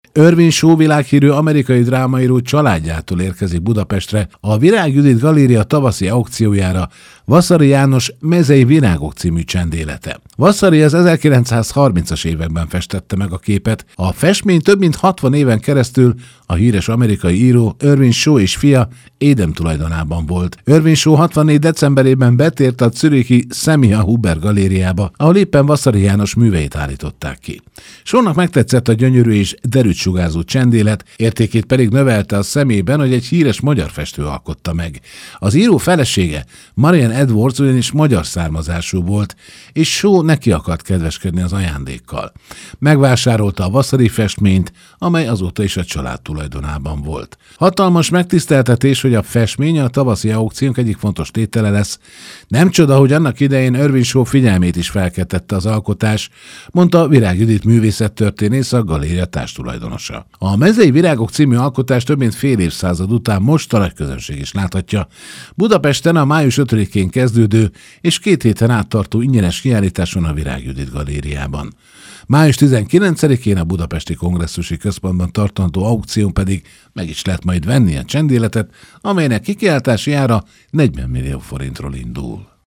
Irving Shaw világhírű amerikai drámaíró családjától érkezik Budapestre a Virág Judit Galéria tavaszi aukciójára Vaszary János Mezei virágok című csendélete. Vaszary az 1930-as években festette meg a képet. A festmény több mint 60 éven keresztül a híres amerikai író Irving Shaw és fia édem tulajdonában volt. Irving Shaw 64. decemberében betért a zürichi Semia Huber galériába, ahol éppen Vaszary János műveit állították ki. Shawnak megtetszett a gyönyörű és derűt sugárzó csendélet, értékét pedig növelte a szemében, hogy egy híres magyar festő alkotta meg. Az író felesége, Marian Edwards ugyanis magyar származású volt, és Shaw neki akart kedveskedni az ajándékkal. Megvásárolta a Vaszary festményt, amely azóta is a család tulajdonában volt. Hatalmas megtiszteltetés, hogy a festmény a tavaszi aukciónk egyik fontos tétele lesz. Nem csoda, hogy annak idején Irving Shaw figyelmét is felkeltette az alkotás, mondta Virág Judit művészettörténész, a galéria társtulajdonosa. A Mezei Virágok című alkotás több mint fél évszázad után most a nagy közönség is láthatja. Budapesten a május 5-én kezdődő és 2 héten át tartó ingyenes kiállításon a Virág Judit galériában. Május 19-én a Budapesti Kongresszusi Központban tartandó aukción pedig meg is lehet majd venni a csendéletet, amelynek kikiáltási ára 40 millió forintról indul.